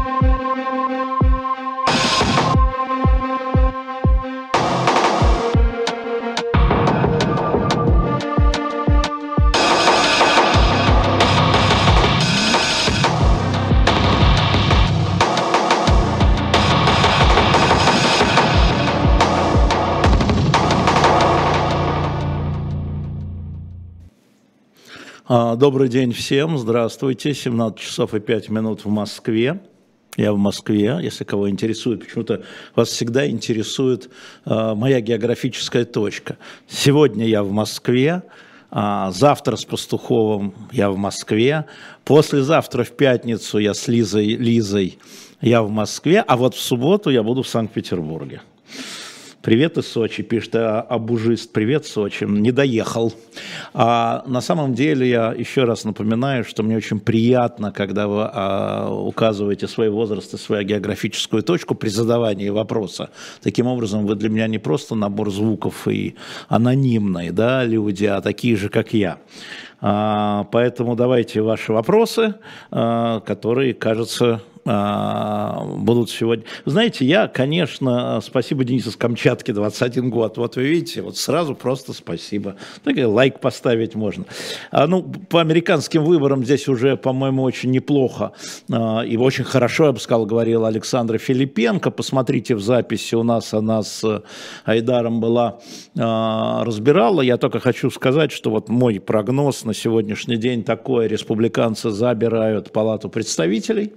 Добрый день всем, здравствуйте, 17 часов и 5 минут в Москве. Я в Москве, если кого интересует, почему-то вас всегда интересует моя географическая точка. Сегодня я в Москве, завтра с Пастуховым я в Москве, послезавтра в пятницу я с Лизой я в Москве, а вот в субботу я буду в Санкт-Петербурге. Привет из Сочи, пишет Абужист. Привет, Сочи. Не доехал. На самом деле, я еще раз напоминаю, что мне очень приятно, когда вы указываете свой возраст и свою географическую точку при задавании вопроса. Таким образом, вы для меня не просто набор звуков и анонимные, да, люди, а такие же, как я. Поэтому давайте ваши вопросы, которые, кажется, будут сегодня. Знаете, я, конечно, спасибо Денису с Камчатки, 21 год. Вот вы видите, вот сразу просто спасибо. Так, лайк поставить можно. По американским выборам здесь уже, по-моему, очень неплохо и очень хорошо, я бы сказал, говорила Александра Филипенко. Посмотрите в записи, у нас она с Айдаром была, разбирала. Я только хочу сказать, что вот мой прогноз на сегодняшний день такой: республиканцы забирают Палату представителей.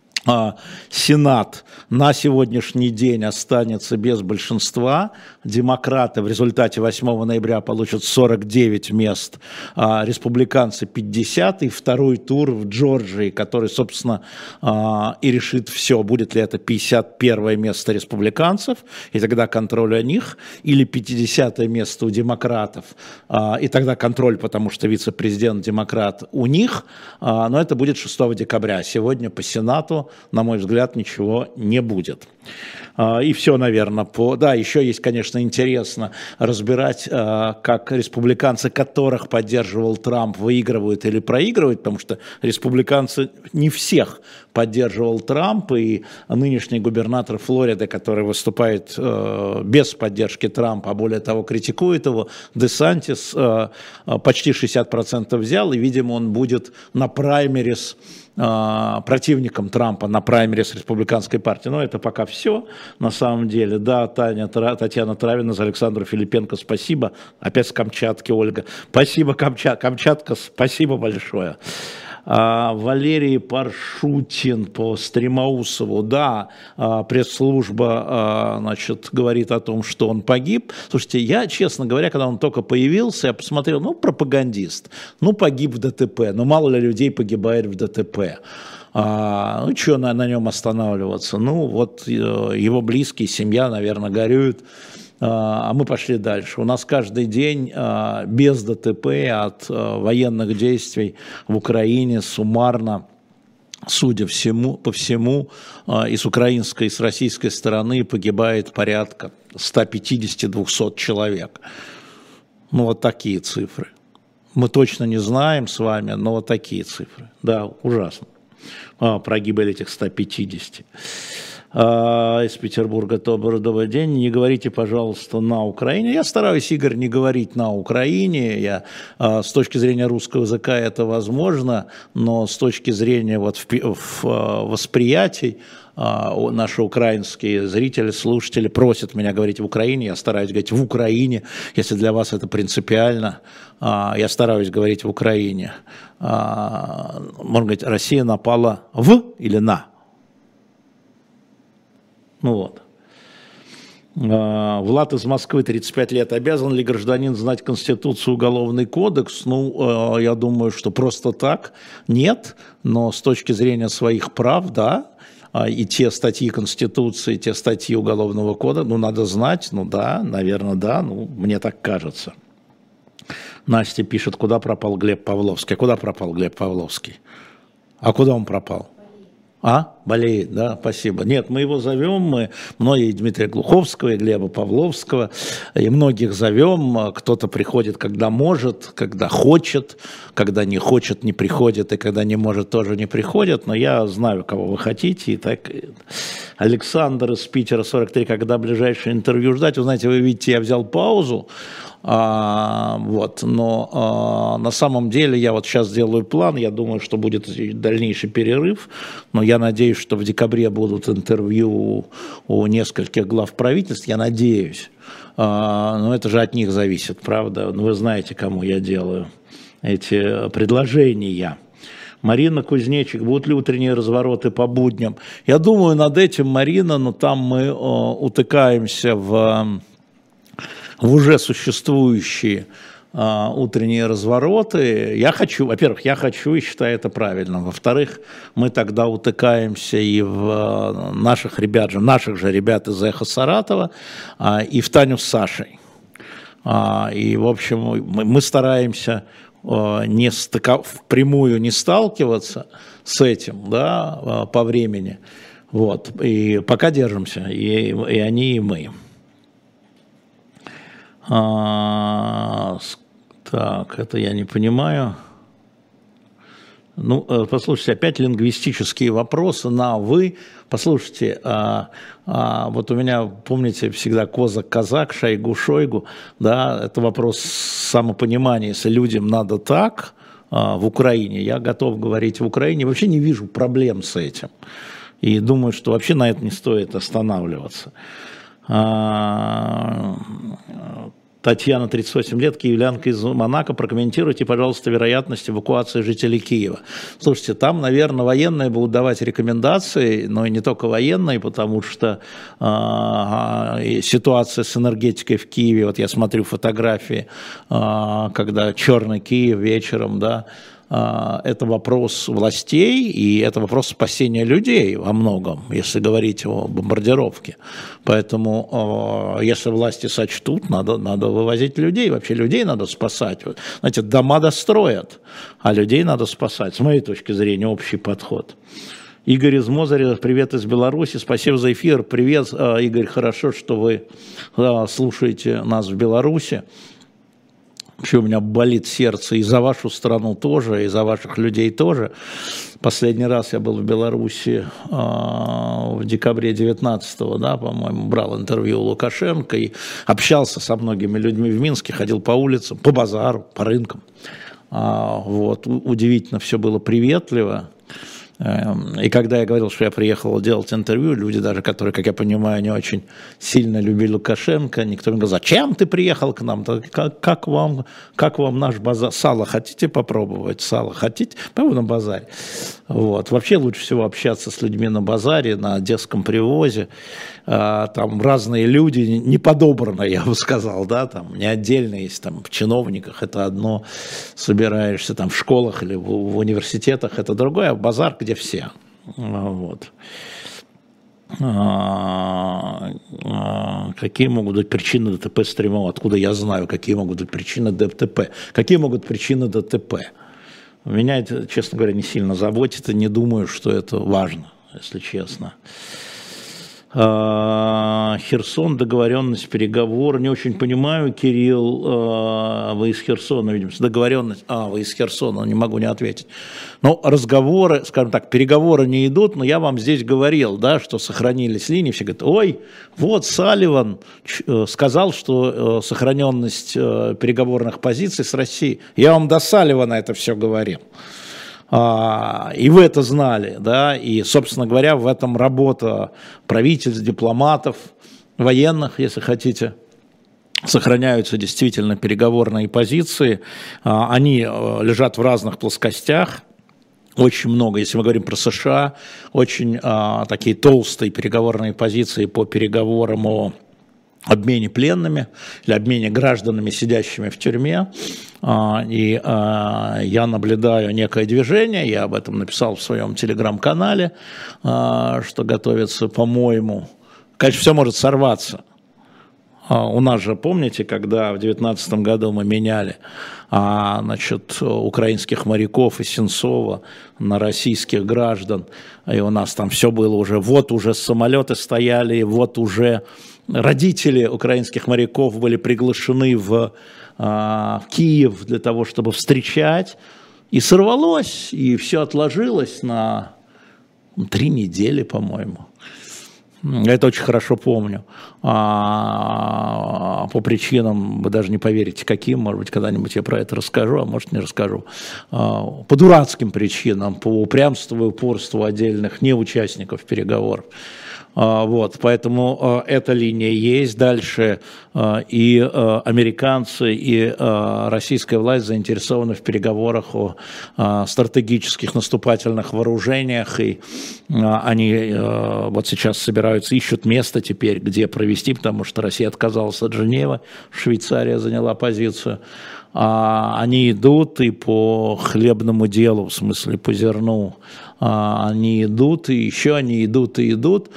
Сенат на сегодняшний день останется без большинства. Демократы в результате 8 ноября получат 49 мест, республиканцы 50, и второй тур в Джорджии, который, собственно, и решит все, будет ли это 51 место республиканцев, и тогда контроль о них, или 50 место у демократов, и тогда контроль, потому что вице-президент демократ у них, но это будет 6 декабря. Сегодня по Сенату, на мой взгляд, ничего не будет. И все, наверное, Да, еще есть, конечно, интересно разбирать, как республиканцы, которых поддерживал Трамп, выигрывают или проигрывают, потому что республиканцы не всех поддерживал Трамп, и нынешний губернатор Флориды, который выступает без поддержки Трампа, а более того, критикует его, Десантис почти 60% взял, и, видимо, он будет на праймерис противником Трампа, на праймерис республиканской партии. Но это пока все, на самом деле. Да, Татьяна Травина, за Александру Филипенко, спасибо. Опять с Камчатки, Ольга. Спасибо, Камчатка, спасибо большое. Валерий Паршутин по Стремоусову. Да, пресс-служба, значит, говорит о том, что он погиб. Слушайте, я, честно говоря, когда он только появился, я посмотрел, пропагандист, погиб в ДТП, мало ли людей погибает в ДТП. Что на нем останавливаться? Его близкие, семья, наверное, горюют. А мы пошли дальше. У нас каждый день без ДТП от военных действий в Украине суммарно, судя по всему, и с украинской, и с российской стороны погибает порядка 150-200 человек. Вот такие цифры. Мы точно не знаем с вами, но вот такие цифры. Да, ужасно. Про гибель этих 150. Из Петербурга добрый день. Не говорите, пожалуйста, на Украине. Я стараюсь, Игорь, не говорить на Украине. С точки зрения русского языка это возможно, но с точки зрения восприятий наши украинские зрители, слушатели просят меня говорить в Украине. Я стараюсь говорить в Украине, если для вас это принципиально. Я стараюсь говорить в Украине. Можно говорить, Россия напала в или на? Влад из Москвы, 35 лет. Обязан ли гражданин знать Конституцию, Уголовный кодекс? Я думаю, что просто так нет, но с точки зрения своих прав, да, и те статьи Конституции, те статьи Уголовного кодекса, надо знать, да, наверное, да, мне так кажется. Настя пишет, куда пропал Глеб Павловский. А куда пропал Глеб Павловский? А куда он пропал? Болеет, да, спасибо. Нет, мы его зовем, многие Дмитрия Глуховского, и Глеба Павловского, и многих зовем, кто-то приходит, когда может, когда хочет, когда не хочет, не приходит, и когда не может, тоже не приходит, но я знаю, кого вы хотите, и так... Александр из Питера, 43, когда ближайшее интервью ждать? Вы знаете, вы видите, я взял паузу, но на самом деле я вот сейчас делаю план, я думаю, что будет дальнейший перерыв, но я надеюсь, что в декабре будут интервью у нескольких глав правительств, я надеюсь, но это же от них зависит, правда, вы знаете, кому я делаю эти предложения. Марина Кузнечик, будут ли утренние развороты по будням? Я думаю над этим, Марина, но там мы утыкаемся в уже существующие утренние развороты. Во-первых, я хочу и считаю это правильным. Во-вторых, мы тогда утыкаемся и в наших же ребят из «Эхо Саратова», и в Таню с Сашей. И, в общем, мы стараемся впрямую не сталкиваться с этим, да, по времени. Вот. И пока держимся, и они, и мы. Так, это я не понимаю. Ну, послушайте, опять лингвистические вопросы на «вы». Послушайте, вот у меня, помните, всегда Козак-Казак, Шойгу-Шойгу, да, это вопрос самопонимания. Если людям надо так в Украине, я готов говорить в Украине, вообще не вижу проблем с этим. И думаю, что вообще на это не стоит останавливаться. Татьяна, 38 лет, киевлянка из Монако. Прокомментируйте, пожалуйста, вероятность эвакуации жителей Киева. Слушайте, там, наверное, военные будут давать рекомендации, но и не только военные, потому что ситуация с энергетикой в Киеве, вот я смотрю фотографии, когда черный Киев вечером, да, это вопрос властей, и это вопрос спасения людей во многом, если говорить о бомбардировке. Поэтому, если власти сочтут, надо вывозить людей. Вообще людей надо спасать. Знаете, дома достроят, а людей надо спасать. С моей точки зрения, общий подход. Игорь из Мозыря, привет из Беларуси, спасибо за эфир. Привет, Игорь, хорошо, что вы слушаете нас в Беларуси. Вообще у меня болит сердце и за вашу страну тоже, и за ваших людей тоже. Последний раз я был в Беларуси в декабре 19-го, да, по-моему, брал интервью у Лукашенко и общался со многими людьми в Минске, ходил по улицам, по базару, по рынкам. Вот, удивительно все было приветливо. И когда я говорил, что я приехал делать интервью, люди даже, которые, как я понимаю, не очень сильно любили Лукашенко, никто не говорил, зачем ты приехал к нам, как вам наш базар, сало хотите попробовать, сало хотите, на базаре. Вот. Вообще лучше всего общаться с людьми на базаре, на Одесском привозе, там разные люди, не подобрано, я бы сказал, да, там не отдельно есть, там в чиновниках это одно, собираешься там в школах или в университетах это другое, а базар, где все. Вот. Какие могут быть причины ДТП с тремя? Откуда я знаю, какие могут быть причины ДТП? Какие могут быть причины ДТП? Меня это, честно говоря, не сильно заботит, и не думаю, что это важно, если честно. Херсон, договоренность, переговор. Не очень понимаю, Кирилл, вы из Херсона, видимо, договоренность. Вы из Херсона, не могу не ответить. Но разговоры, скажем так, переговоры не идут, но я вам здесь говорил, да, что сохранились линии. Все говорят, ой, вот Салливан сказал, что сохраненность переговорных позиций с Россией. Я вам до Салливана это все говорил. И вы это знали, да, и, собственно говоря, в этом работа правительств, дипломатов, военных, если хотите, сохраняются действительно переговорные позиции, они лежат в разных плоскостях, очень много, если мы говорим про США, очень такие толстые переговорные позиции по переговорам о обмене пленными или обмене гражданами, сидящими в тюрьме. И я наблюдаю некое движение, я об этом написал в своем телеграм-канале, что готовится, по-моему, конечно, все может сорваться, У нас же, помните, когда в 2019 году мы меняли украинских моряков и Сенцова на российских граждан, и у нас там все было уже, вот уже самолеты стояли, вот уже родители украинских моряков были приглашены в Киев для того, чтобы встречать, и сорвалось, и все отложилось на 3 недели, по-моему. Я это очень хорошо помню. По причинам, вы даже не поверите, каким, может быть, когда-нибудь я про это расскажу, а может, не расскажу. По дурацким причинам, по упрямству и упорству отдельных неучастников переговоров. Вот, поэтому эта линия есть. Дальше и американцы, и российская власть заинтересованы в переговорах о стратегических наступательных вооружениях, и они вот сейчас собираются, ищут место теперь, где провести, потому что Россия отказалась от Женевы, Швейцария заняла позицию. Они идут и по хлебному делу, в смысле по зерну, они идут, и еще они идут и идут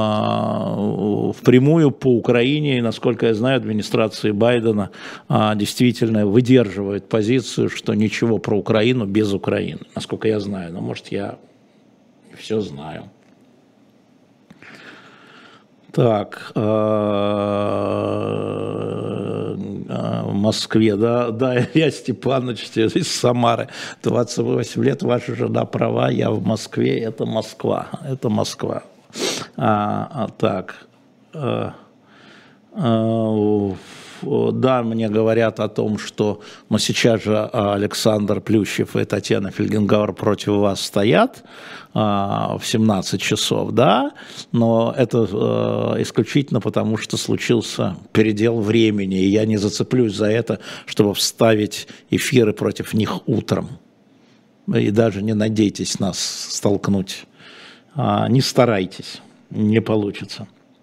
впрямую по Украине, и, насколько я знаю, администрация Байдена действительно выдерживает позицию, что ничего про Украину без Украины, насколько я знаю, но может я все знаю. Так, в Москве, да, Илья Степанович из Самары, 28 лет, ваша жена права, я в Москве, это Москва. Так, да, мне говорят о том, что, но сейчас же Александр Плющев и Татьяна Фельгенгауэр против вас стоят в 17 часов, да, но это исключительно потому, что случился передел времени, и я не зацеплюсь за это, чтобы вставить эфиры против них утром. И даже не надейтесь нас столкнуть, не старайтесь, не получится.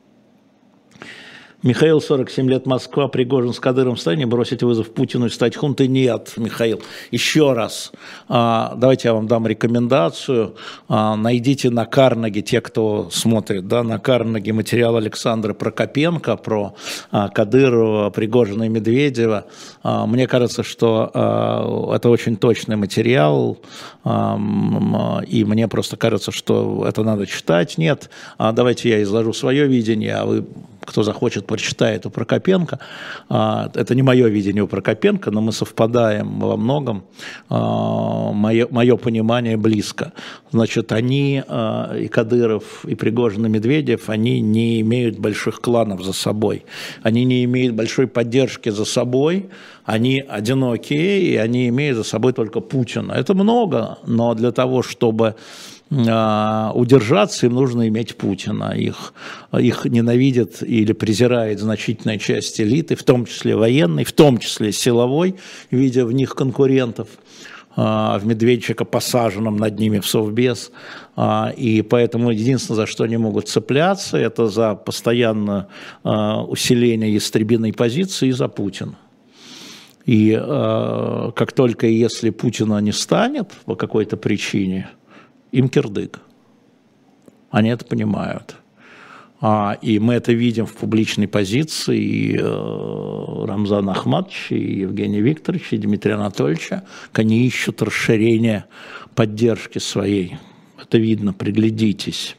Михаил, 47 лет, Москва, Пригожин с Кадыровым в состоянии бросить вызов Путину и стать хунтой? Нет, Михаил. Еще раз, давайте я вам дам рекомендацию. Найдите на Карнеге, те, кто смотрит, да, на Карнеге материал Александра Прокопенко про Кадырова, Пригожина и Медведева. Мне кажется, что это очень точный материал, и мне просто кажется, что это надо читать. Нет, давайте я изложу свое видение, а вы, кто захочет, прочитает у Прокопенко. Это не мое видение у Прокопенко, но мы совпадаем во многом. Мое понимание близко. Значит, они, и Кадыров, и Пригожин, и Медведев, они не имеют больших кланов за собой. Они не имеют большой поддержки за собой. Они одинокие, и они имеют за собой только Путина. Это много, но для того, чтобы удержаться, им нужно иметь Путина. Их ненавидят или презирает значительная часть элиты, в том числе военной, в том числе силовой, видя в них конкурентов, в Медведчика, посаженном над ними в Совбез. И поэтому единственное, за что они могут цепляться, это за постоянное усиление ястребиной позиции и за Путина. И как только если Путина не станет по какой-то причине, им кирдык. Они это понимают. И мы это видим в публичной позиции и Рамзана Ахматовича, и Евгения Викторовича, и Дмитрия Анатольевича. Они ищут расширения поддержки своей. Это видно, приглядитесь.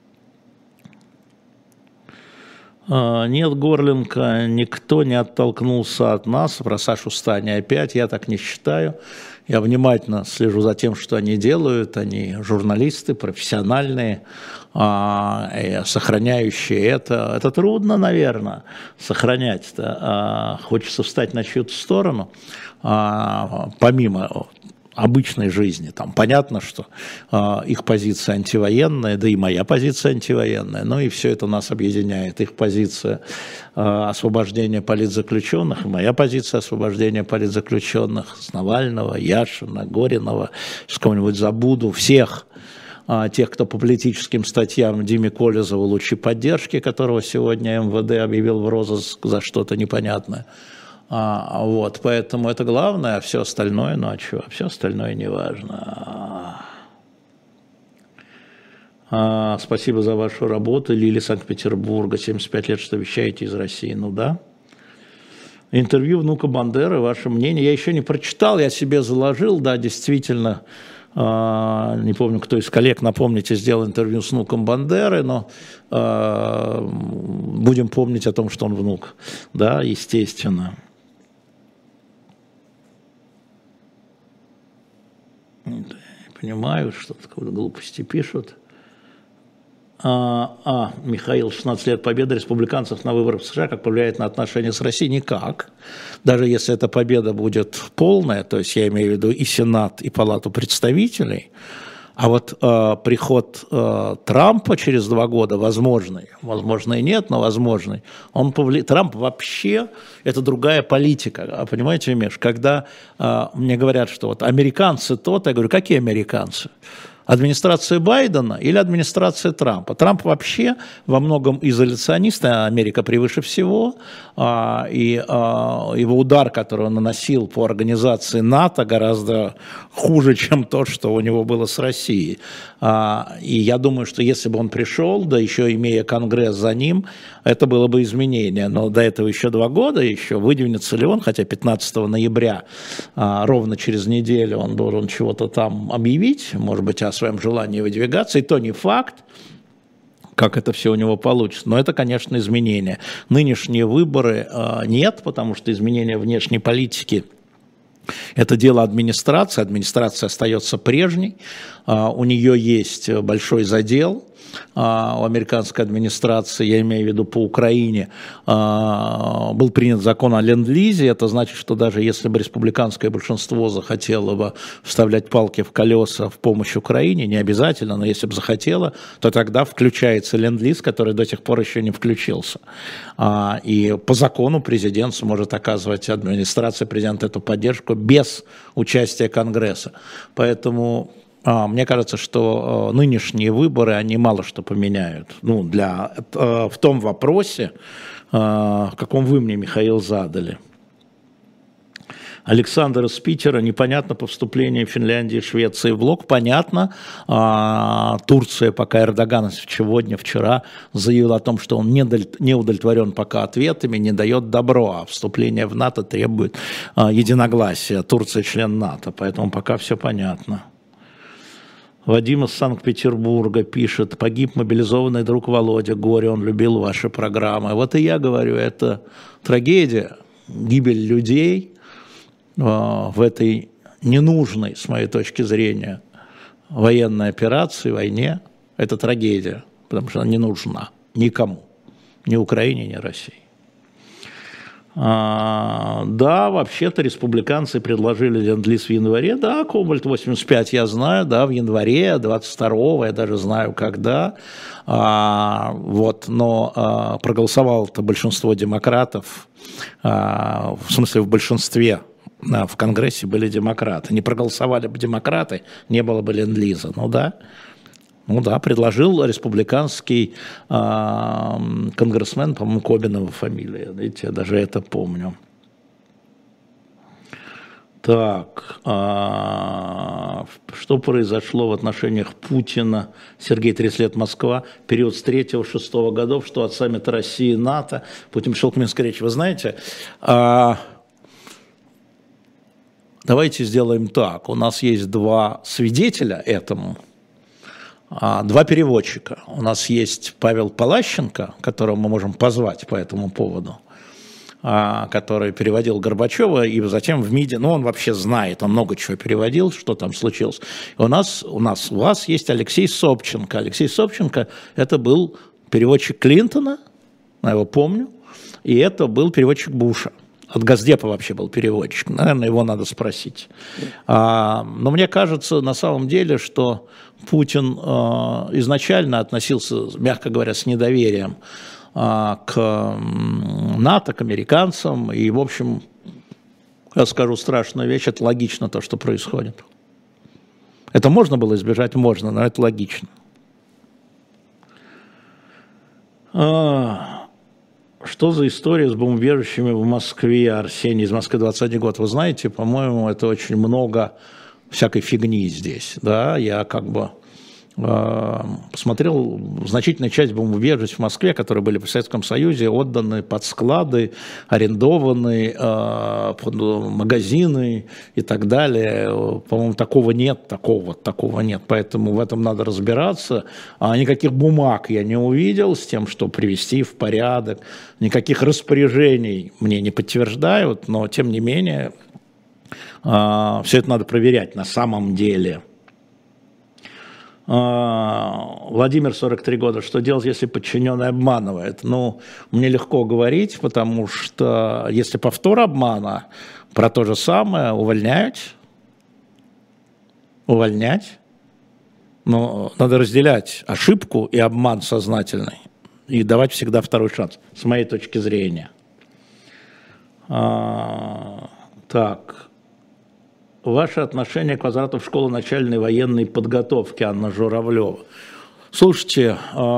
Нет, Горленко, никто не оттолкнулся от нас. Про Сашу Стани опять, я так не считаю. Я внимательно слежу за тем, что они делают. Они журналисты, профессиональные, сохраняющие это. Это трудно, наверное, сохранять-то. Хочется встать на чью-то сторону, помимо обычной жизни. Там понятно, что их позиция антивоенная, да и моя позиция антивоенная, но и все это нас объединяет. Их позиция освобождения политзаключенных, и моя позиция освобождения политзаключенных, с Навального, Яшина, Горинова, с кого-нибудь забуду, всех тех, кто по политическим статьям Диме Колезову лучшей поддержки, которого сегодня МВД объявил в розыск за что-то непонятное. Вот, поэтому это главное, а все остальное, ну а чего, все остальное не важно. Спасибо за вашу работу. Лили, Санкт-Петербурга, 75 лет, что вещаете из России. Ну да. Интервью внука Бандеры, ваше мнение? Я еще не прочитал, я себе заложил, да, действительно, не помню, кто из коллег, напомните, сделал интервью с внуком Бандеры, но будем помнить о том, что он внук, да, естественно. Я понимаю, что такое глупости пишут. Михаил, 16 лет победы республиканцев на выборах в США, как повлияет на отношения с Россией? Никак. Даже если эта победа будет полная, то есть я имею в виду и Сенат, и Палату представителей, а вот приход Трампа через 2 года возможный, возможно и нет, но возможный, Трамп вообще это другая политика, понимаете, Миш, когда мне говорят, что вот американцы то-то, я говорю, какие американцы? Администрация Байдена или администрация Трампа? Трамп вообще во многом изоляционист, а Америка превыше всего, и его удар, который он наносил по организации НАТО, гораздо хуже, чем то, что у него было с Россией. И я думаю, что если бы он пришел, да еще имея Конгресс за ним, это было бы изменение. Но до этого еще 2 года, еще выдвинется ли он, хотя 15 ноября, ровно через неделю, он должен чего-то там объявить, может быть, о своем желании выдвигаться, и то не факт, как это все у него получится. Но это, конечно, изменения. Нынешние выборы нет, потому что изменения внешней политики – это дело администрации. Администрация остается прежней. У нее есть большой задел. У американской администрации, я имею в виду по Украине, был принят закон о ленд-лизе. Это значит, что даже если бы республиканское большинство захотело бы вставлять палки в колеса в помощь Украине, не обязательно, но если бы захотело, то тогда включается ленд-лиз, который до сих пор еще не включился. И по закону президент сможет оказывать, администрация президента, эту поддержку без участия Конгресса. Поэтому мне кажется, что нынешние выборы, они мало что поменяют. Ну, в том вопросе, в каком вы мне, Михаил, задали. Александр из Питера. Непонятно по вступлению Финляндии, Швеции в блок. Понятно. Турция, пока Эрдоган вчера заявил о том, что он не удовлетворен пока ответами, не дает добро, а вступление в НАТО требует единогласия. Турция член НАТО, поэтому пока все понятно. Вадим из Санкт-Петербурга пишет: погиб мобилизованный друг Володя, горе, он любил ваши программы. Вот и я говорю, это трагедия, гибель людей в этой ненужной, с моей точки зрения, военной операции, войне. Это трагедия, потому что она не нужна никому, ни Украине, ни России. Да, вообще-то республиканцы предложили ленд-лиз в январе, да, Кобальт 85 я знаю, да, в январе 22-го, я даже знаю когда, вот, но проголосовало-то большинство демократов, в смысле в большинстве, в Конгрессе были демократы, не проголосовали бы демократы, не было бы ленд-лиза, ну да. Ну да, предложил республиканский конгрессмен, по-моему, Кобинова фамилия, видите, я даже это помню. Так, что произошло в отношениях Путина, Сергей, 30 лет, Москва, период с 3-6 годов, что от саммита России и НАТО, Путин пришел к Минской речи. Вы знаете, давайте сделаем так, у нас есть 2 свидетеля этому, 2 переводчика. У нас есть Павел Палащенко, которого мы можем позвать по этому поводу, который переводил Горбачева, и затем в МИДе, ну, он вообще знает, он много чего переводил, что там случилось. И у вас есть Алексей Собченко. Алексей Собченко – это был переводчик Клинтона, я его помню, и это был переводчик Буша. От Госдепа вообще был переводчик, наверное, его надо спросить. Но мне кажется, на самом деле, что Путин изначально относился, мягко говоря, с недоверием к НАТО, к американцам, и, в общем, я скажу страшную вещь, это логично то, что происходит. Это можно было избежать? Можно, но это логично. Что за история с бомбежищами в Москве? Арсений из Москвы, 21 год. Вы знаете, по-моему, это очень много всякой фигни здесь. Да? Я как бы посмотрел, значительная часть бомбоубежищ в Москве, которые были в Советском Союзе, отданы под склады, арендованы под магазины и так далее. По-моему, такого нет, такого нет. Поэтому в этом надо разбираться. Никаких бумаг я не увидел с тем, что привести в порядок. Никаких распоряжений мне не подтверждают, но тем не менее все это надо проверять на самом деле. Владимир, 43 года. Что делать, если подчиненный обманывает? Ну, мне легко говорить, потому что если повтор обмана, про то же самое увольнять. Но надо разделять ошибку и обман сознательный и давать всегда второй шанс, с моей точки зрения. Так. Ваше отношение к возврату в школу начальной военной подготовки, Анна Журавлева. Слушайте,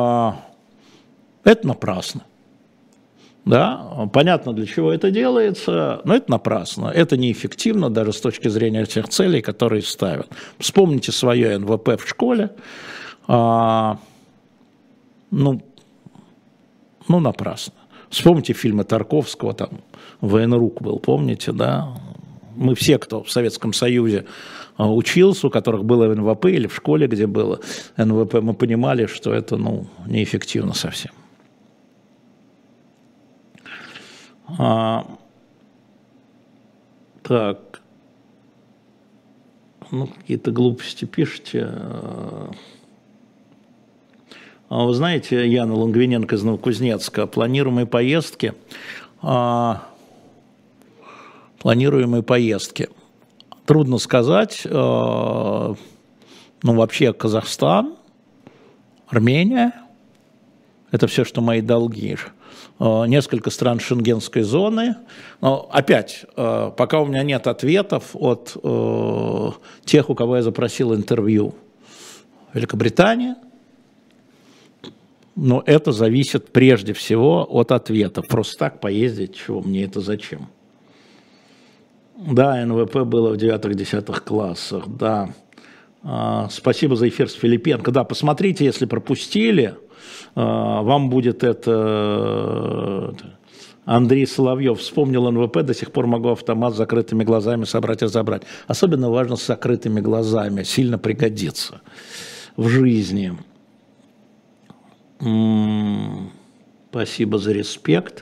это напрасно. Да? Понятно, для чего это делается, но это напрасно. Это неэффективно даже с точки зрения тех целей, которые ставят. Вспомните свое НВП в школе. Напрасно. Вспомните фильмы Тарковского, там «Военрук» был, помните, да? Мы все, кто в Советском Союзе учился, у которых было НВП или в школе, где было НВП, мы понимали, что это неэффективно совсем. Так. Какие-то глупости пишете. Вы знаете, Яна Лонгвиненко из Новокузнецка, планируемые поездки. Трудно сказать. Вообще Казахстан, Армения, это все, что мои долги. Несколько стран Шенгенской зоны. Но опять, пока у меня нет ответов от тех, у кого я запросил интервью. Великобритания. Но это зависит прежде всего от ответов. Просто так поездить, чего мне это зачем? Да, НВП было в 9-10 классах, да. Спасибо за эфир с Филипенко. Да, посмотрите, если пропустили, вам будет это... Андрей Соловьев вспомнил НВП, до сих пор могу автомат с закрытыми глазами собрать и разобрать. Особенно важно с закрытыми глазами, сильно пригодится в жизни. Спасибо за респект.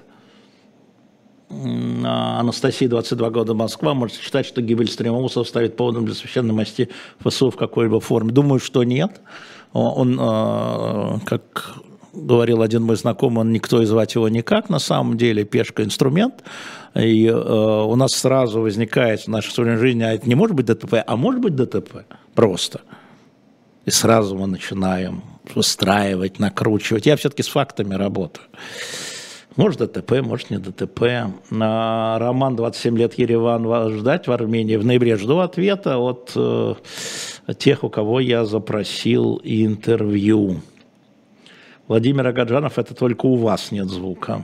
Анастасия, 22 года, Москва. Можете считать, что гибель Стремоусова ставит поводом для священной мести ФСУ в какой-либо форме? Думаю, что нет. Он, как говорил один мой знакомый, он никто и звать его никак, на самом деле, пешка инструмент. И у нас сразу возникает в нашей современной жизни, а это не может быть ДТП, а может быть ДТП просто. И сразу мы начинаем выстраивать, накручивать. Я все-таки с фактами работаю. Может ДТП, может не ДТП. Роман, 27 лет, Ереван, ждать в Армении. В ноябре жду ответа от тех, у кого я запросил интервью. Владимир Агаджанов, это только у вас нет звука.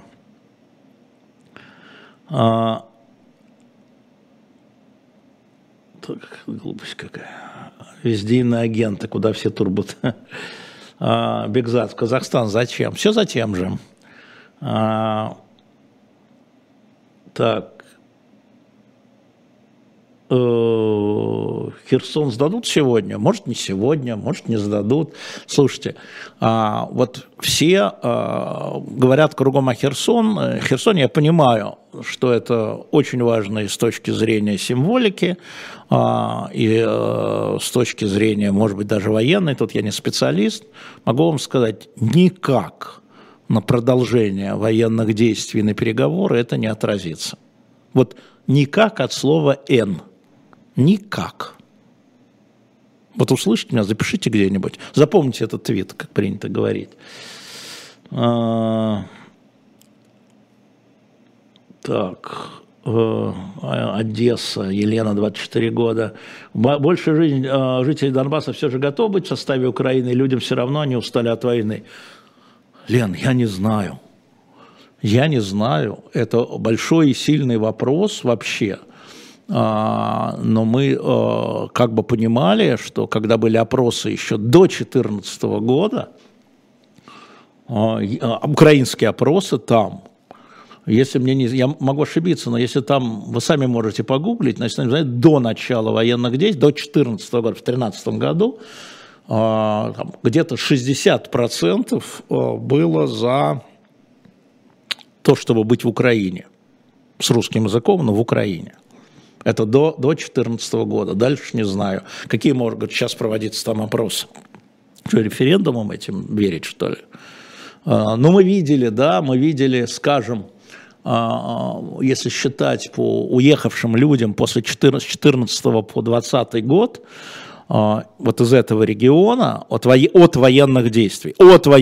Глупость какая. Везде иноагенты, куда все турбут. Бекзат, Казахстан, зачем? Все затем же. Так. Херсон сдадут сегодня? Может, не сегодня, может, не сдадут. Слушайте, вот все говорят кругом о Херсоне. Я понимаю, что это очень важно и с точки зрения символики, и с точки зрения, может быть, даже военной. Тут я не специалист. Могу вам сказать, никак на продолжение военных действий, на переговоры это не отразится. Вот никак от слова «н». Никак. Вот услышите меня, запишите где-нибудь. Запомните этот твит, как принято говорить. Так. Одесса, Елена, 24 года. Большая жизнь жителей Донбасса все же готова быть в составе Украины, и людям все равно они устали от войны. Лен, я не знаю. Я не знаю. Это большой и сильный вопрос вообще. но мы как бы понимали, что когда были опросы еще до 2014 года, украинские опросы там, если мне не, я могу ошибиться, но если там, вы сами можете погуглить, значит, до начала военных действий, до 2014 года, в 2013 году, где-то 60% было за то, чтобы быть в Украине, с русским языком, но в Украине. Это до 2014 года, дальше не знаю. Какие могут сейчас проводиться там опросы? Что, референдумом этим верить, что ли? Но мы видели, скажем, если считать по уехавшим людям после 2014 по 2020 год, вот из этого региона, от военных действий,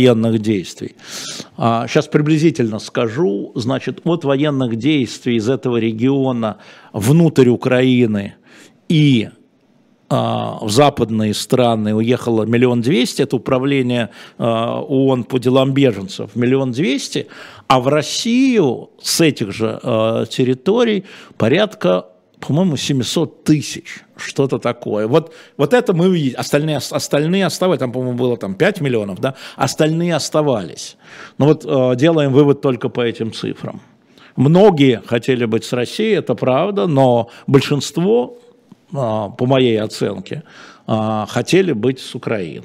сейчас приблизительно скажу, значит, от военных действий из этого региона внутрь Украины и в западные страны уехало 1 200 000, это управление ООН по делам беженцев, 1 200 000, а в Россию с этих же территорий порядка, по-моему, 700 000, что-то такое. Вот это мы видим, остальные оставались, там, по-моему, было 5 миллионов, да, остальные оставались. Но вот делаем вывод только по этим цифрам. Многие хотели быть с Россией, это правда, но большинство, по моей оценке, хотели быть с Украиной.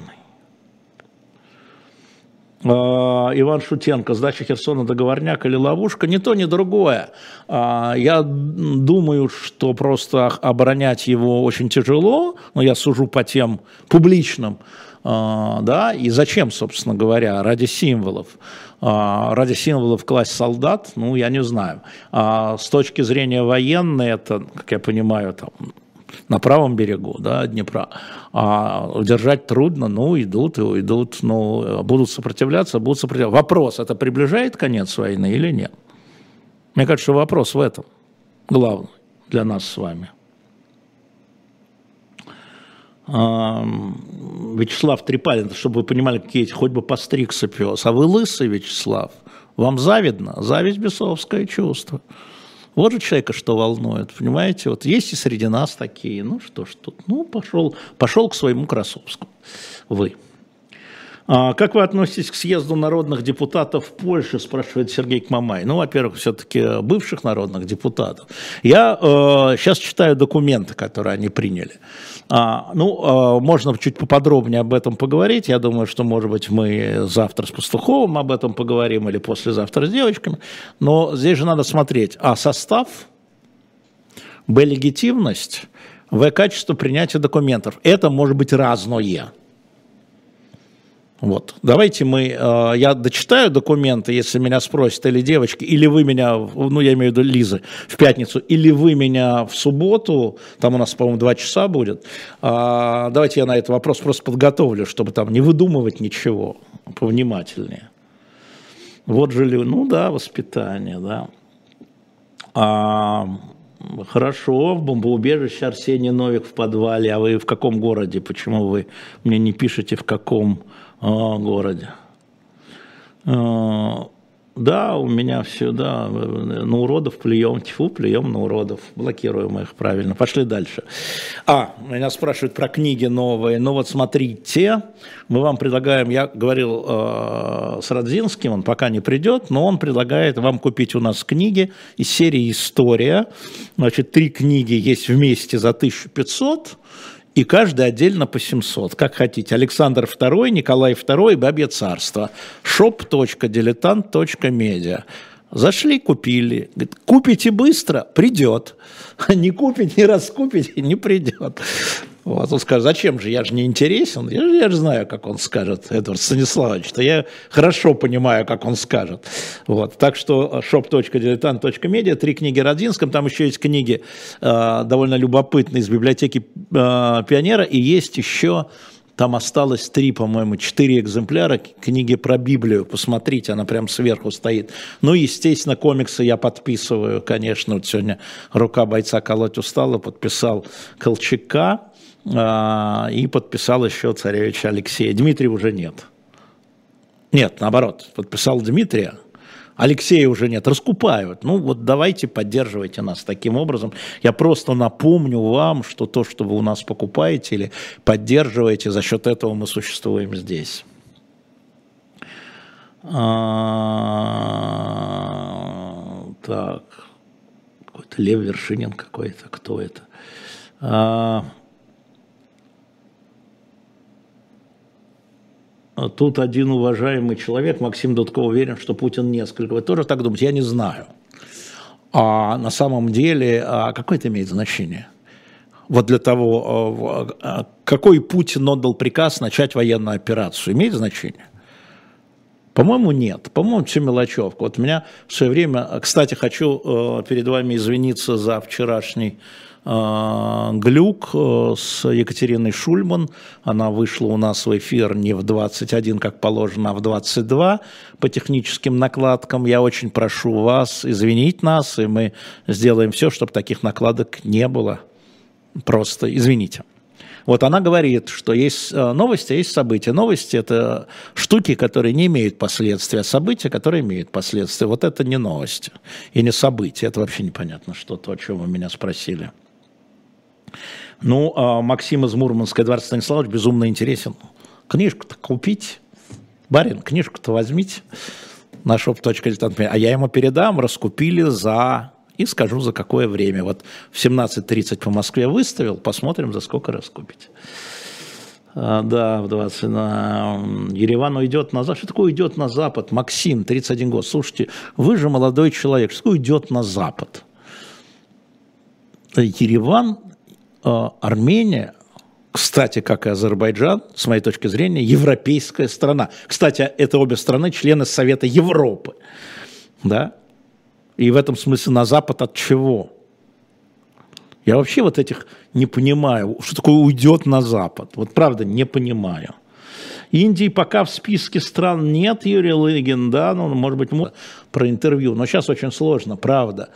Иван Шутенко, сдача Херсона договорняк или ловушка? Ни то, ни другое. Я думаю, что просто оборонять его очень тяжело, но я сужу по тем публичным, да, и зачем, собственно говоря, ради символов класть солдат, ну, я не знаю. С точки зрения военной, это, как я понимаю, там, на правом берегу, да, Днепра, удержать трудно, ну, идут и уйдут, ну, будут сопротивляться. Вопрос, это приближает конец войны или нет? Мне кажется, вопрос в этом главный для нас с вами. Вячеслав Трипалин, чтобы вы понимали, какие эти, хоть бы постригся пес, а вы лысый, Вячеслав, вам завидно? Зависть бесовское чувство. Вот же человека что волнует, понимаете? Вот есть и среди нас такие, ну что ж тут, ну пошел к своему Красовскому. Вы. Как вы относитесь к съезду народных депутатов Польши, спрашивает Сергей Кмамай. Ну, во-первых, все-таки бывших народных депутатов. Я сейчас читаю документы, которые они приняли. Можно чуть поподробнее об этом поговорить. Я думаю, что, может быть, мы завтра с Пастуховым об этом поговорим или послезавтра с девочками. Но здесь же надо смотреть: состав, легитимность, качество принятия документов. Это может быть разное. Вот. Давайте я дочитаю документы, если меня спросят, или девочки, или вы меня, ну, я имею в виду Лизы, в пятницу, или вы меня в субботу, там у нас, по-моему, 2 часа будет. Давайте я на этот вопрос просто подготовлю, чтобы там не выдумывать ничего, повнимательнее. Вот же, ну да, воспитание, да. Хорошо, в бомбоубежище Арсений Новик в подвале. А вы в каком городе? Почему вы мне не пишете, в каком городе? Да, у меня все, да, на уродов плюем, плюем на уродов, блокируем их, правильно. Пошли дальше. Меня спрашивают про книги новые. Ну вот смотрите, мы вам предлагаем, я говорил с Радзинским, он пока не придет, но он предлагает вам купить у нас книги из серии «История». Значит, 3 книги есть вместе за 1500, и каждый отдельно по 700, как хотите. Александр II, Николай II и Бабье царство. shop.diletant.media. Зашли, купили. Говорит, купите быстро, придет. Не купите, не раскупите, не придет. Вот, он скажет, зачем же, я же не интересен, я же знаю, как он скажет, Эдвард Станиславович-то, я хорошо понимаю, как он скажет. Вот, так что shop.diletant.media, 3 книги Радзинском, там еще есть книги довольно любопытные из библиотеки Пионера, и есть еще, там осталось 3, по-моему, 4 экземпляра книги про Библию, посмотрите, она прям сверху стоит. Ну, естественно, комиксы я подписываю, конечно, вот сегодня «Рука бойца колоть устала», подписал Колчака, и подписал еще царевича Алексея. Дмитрия уже нет. Нет, наоборот, подписал Дмитрия, Алексея уже нет, раскупают. Ну вот давайте поддерживайте нас таким образом. Я просто напомню вам, что то, что вы у нас покупаете или поддерживаете, за счет этого мы существуем здесь. Так, какой-то Лев Вершинин какой-то, кто это? Тут один уважаемый человек, Максим Дудко, уверен, что Путин несколько. Вы тоже так думаете? Я не знаю. А на самом деле, какое это имеет значение? Вот для того, какой Путин отдал приказ начать военную операцию, имеет значение? По-моему, нет. По-моему, все мелочевка. Вот меня в свое время, кстати, хочу перед вами извиниться за вчерашний глюк с Екатериной Шульман. Она вышла у нас в эфир не в 21, как положено, а в 22 по техническим накладкам. Я очень прошу вас извинить нас, и мы сделаем все, чтобы таких накладок не было. Просто извините. Вот она говорит, что есть новости, а есть события. Новости – это штуки, которые не имеют последствий, а события, которые имеют последствия. Вот это не новости и не события. Это вообще непонятно что-то, о чем вы меня спросили. Ну, Максим из Мурманска, Эдуард Станиславович, безумно интересен. Книжку-то купить, барин, книжку-то возьмите. Наш опыт.дилетант. А я ему передам, раскупили за... И скажу, за какое время. Вот в 17:30 по Москве выставил, посмотрим, за сколько раскупите. Да, в 20. Ереван уйдет на запад. Что такое уйдет на запад? Максим, 31 год. Слушайте, вы же молодой человек. Что такое уйдет на запад? Ереван, Армения, кстати, как и Азербайджан, с моей точки зрения, европейская страна. Кстати, это обе страны члены Совета Европы. Да? И в этом смысле на Запад от чего? Я вообще вот этих не понимаю, что такое уйдет на Запад. Вот правда не понимаю. Индии пока в списке стран нет, Юрий Лыгин, да, ну, может быть, про интервью, но сейчас очень сложно, правда.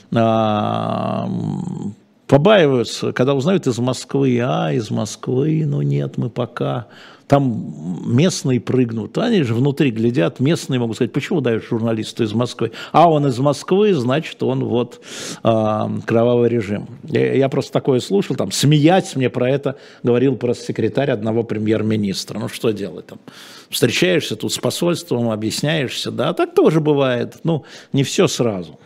Побаиваются, когда узнают из Москвы, из Москвы, ну нет, мы пока... Там местные прыгнут, они же внутри глядят, местные могут сказать, почему даешь журналисту из Москвы? А он из Москвы, значит, он вот кровавый режим. Я просто такое слушал, там, смеясь мне про это говорил пресс-секретарь одного премьер-министра. Ну, что делать там? Встречаешься тут с посольством, объясняешься, да, так тоже бывает, ну, не все сразу.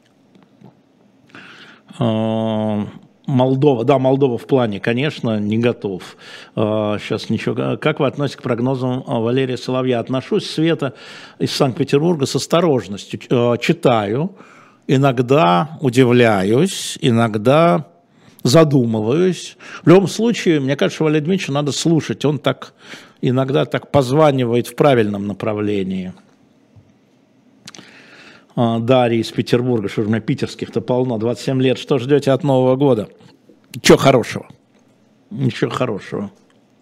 Молдова, да, Молдова в плане, конечно, не готов. Сейчас ничего. Как вы относитесь к прогнозам Валерия Соловья? Отношусь, Света, из Санкт-Петербурга с осторожностью. Читаю, иногда удивляюсь, иногда задумываюсь. В любом случае, мне кажется, Валерия Дмитриевича надо слушать. Он так иногда так позванивает в правильном направлении. Дарья из Петербурга, что же у меня питерских-то полно, 27 лет, что ждете от Нового года? Ничего хорошего. Ничего хорошего.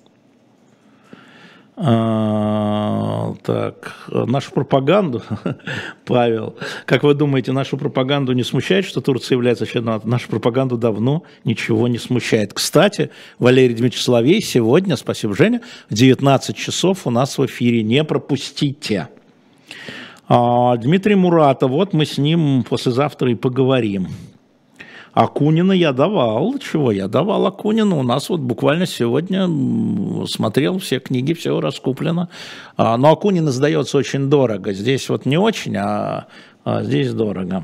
Так, нашу пропаганду, Павел, как вы думаете, нашу пропаганду не смущает, что Турция является членом? Нашу пропаганду давно ничего не смущает. Кстати, Валерий Дмитриевич Соловей сегодня, спасибо, Женя, в 19 часов у нас в эфире, не пропустите. Дмитрий Муратов, вот мы с ним послезавтра и поговорим. Акунина я давал. Чего я давал Акунину? У нас вот буквально сегодня смотрел все книги, все раскуплено. Но Акунин издается очень дорого. Здесь вот не очень, а здесь дорого.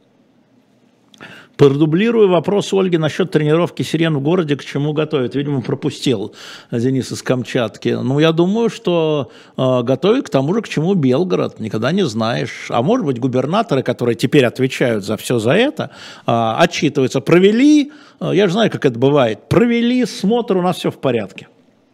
Продублирую вопрос Ольги насчет тренировки сирен в городе, к чему готовят. Видимо, пропустил Денис из Камчатки. Ну, я думаю, что готовят к тому же, к чему Белгород. Никогда не знаешь. А может быть, губернаторы, которые теперь отвечают за все за это, отчитываются. Провели, я же знаю, как это бывает, провели смотр, у нас все в порядке.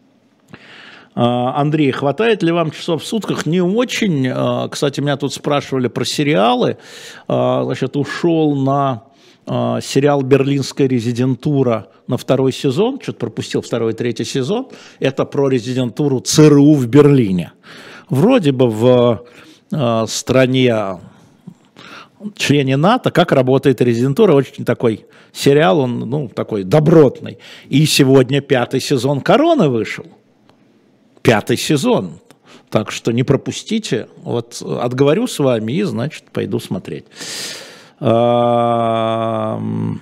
Андрей, хватает ли вам часов в сутках? Не очень. Кстати, меня тут спрашивали про сериалы. Значит, ушел на... сериал «Берлинская резидентура» на 2-й сезон, что-то пропустил 2-й и 3-й сезон, это про резидентуру ЦРУ в Берлине. Вроде бы в стране, члене НАТО, как работает резидентура, очень такой сериал, он ну, такой добротный. И сегодня 5-й сезон «Короны» вышел. 5-й сезон. Так что не пропустите. Вот отговорю с вами и, значит, пойду смотреть. Так.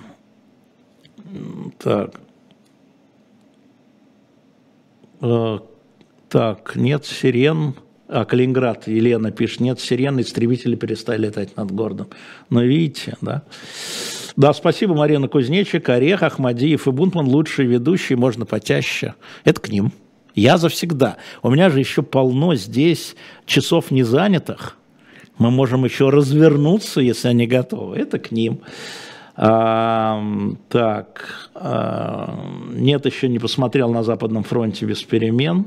Так, нет сирен. Калининград, Елена пишет, нет сирен, истребители перестали летать над городом. Но видите, да. Да, спасибо, Марина Кузнечик, Орех, Ахмадиев и Бунтман, лучшие ведущие, можно потяще. Это к ним. Я завсегда. У меня же еще полно здесь часов незанятых. Мы можем еще развернуться, если они готовы. Это к ним. Нет, еще не посмотрел на Западном фронте без перемен.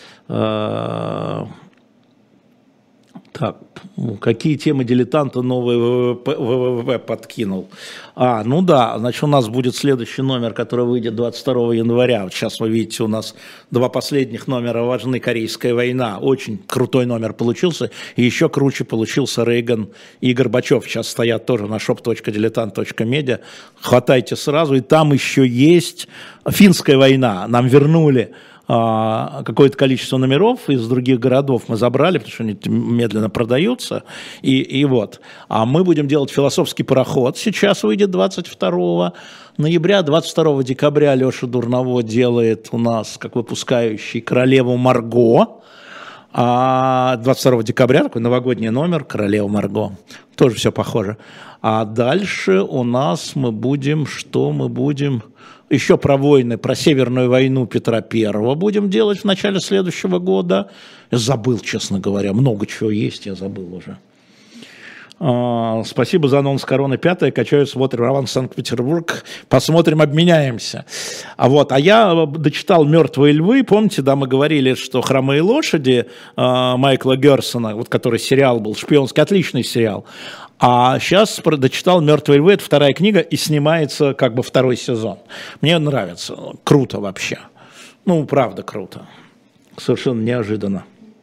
Так, какие темы дилетанта новый ВВП подкинул? Ну да, значит, у нас будет следующий номер, который выйдет 22 января. Вот сейчас вы видите, у нас два последних номера важны. Корейская война. Очень крутой номер получился. И еще круче получился Рейган и Горбачев. Сейчас стоят тоже на shop.diletant.media. Хватайте сразу. И там еще есть финская война. Нам вернули какое-то количество номеров из других городов мы забрали, потому что они медленно продаются, и вот. А мы будем делать «Философский пароход», сейчас выйдет 22 ноября, 22 декабря Леша Дурново делает у нас, как выпускающий, «Королеву Марго», а 22 декабря такой новогодний номер «Королева Марго», тоже все похоже. А дальше у нас мы будем, еще про войны, про Северную войну Петра Первого будем делать в начале следующего года. Я забыл, честно говоря, много чего есть, я забыл уже. Спасибо за анонс «Корона 5», качаю смотрим роман «Санкт-Петербург», посмотрим, обменяемся. А я дочитал «Мертвые львы», помните, да, мы говорили, что «Хромые лошади» Майкла Герсона, вот который сериал был, шпионский, отличный сериал. А сейчас дочитал «Мертвые львы», это вторая книга, и снимается как бы второй сезон. Мне нравится, круто вообще. Ну, правда круто. Совершенно неожиданно.